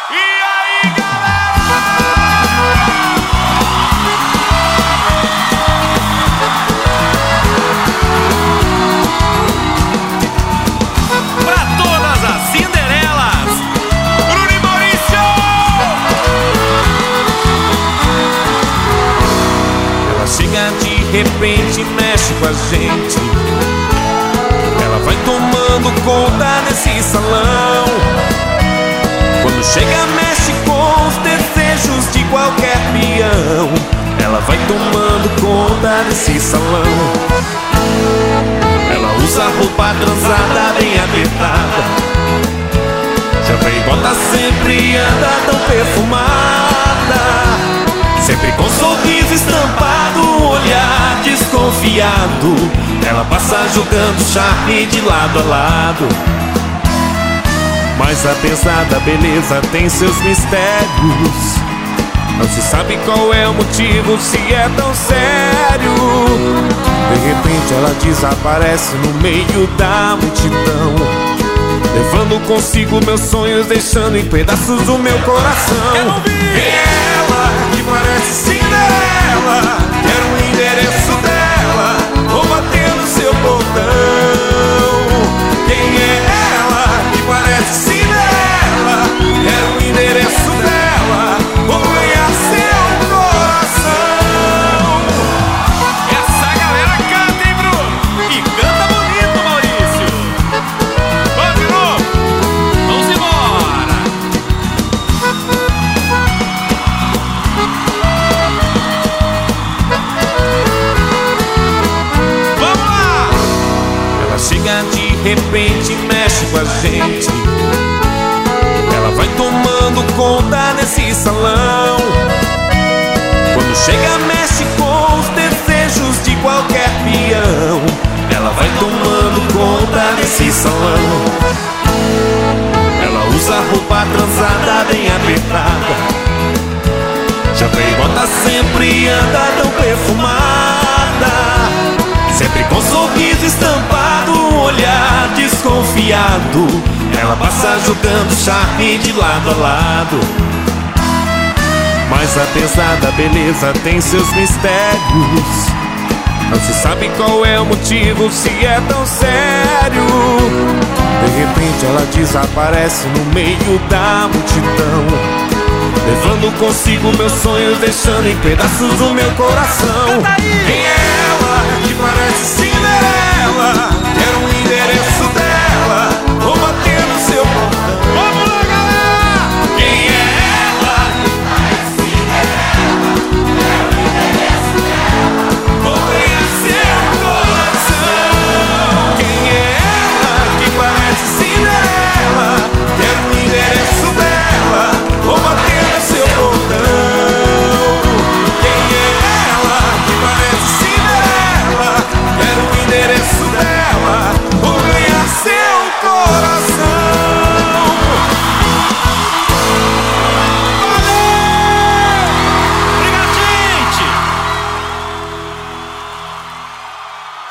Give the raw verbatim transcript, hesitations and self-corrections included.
E aí, galera? Pra todas as Cinderelas, Bruno e Maurício! Ela chega de repente e mexe com a gente. Ela vai tomando conta desse salão. Quando chega, mexe com os desejos de qualquer peão. Ela vai tomando conta desse salão. Ela usa roupa transada, bem apertada. Chapa e bota sempre, anda tão perfumada. Sempre com sorriso estampado, um olhar desconfiado. Ela passa jogando charme de lado a lado. Mas apesar da beleza tem seus mistérios. Não se sabe qual é o motivo, se é tão sério. De repente ela desaparece no meio da multidão, levando consigo meus sonhos, deixando em pedaços o meu coração. Quem é ela que parece Cinderela? Quero o endereço dela, vou bater no seu portão. Quem é ela que parece Cinderela? Quero o endereço dela, vou ganhar seu coração. Essa galera canta, hein, Bruno? E canta bonito, Maurício. Vamos de novo. Vamos embora. Vamos lá. Ela chega de repente e mexe com a gente. Ela vai tomando conta desse salão. Quando chega, mexe com os desejos de qualquer peão. Ela vai tomando conta desse salão. Ela usa roupa transada, bem apertada. Chapa e bota sempre, anda tão perfumada. Sempre com sorriso estampado, um olhar desconfiado. Ela passa jogando charme de lado a lado. Mas apesar da beleza tem seus mistérios. Não se sabe qual é o motivo, se é tão sério. De repente ela desaparece no meio da multidão, levando consigo meus sonhos, deixando em pedaços o meu coração. Quem é ela que parece Cinderela?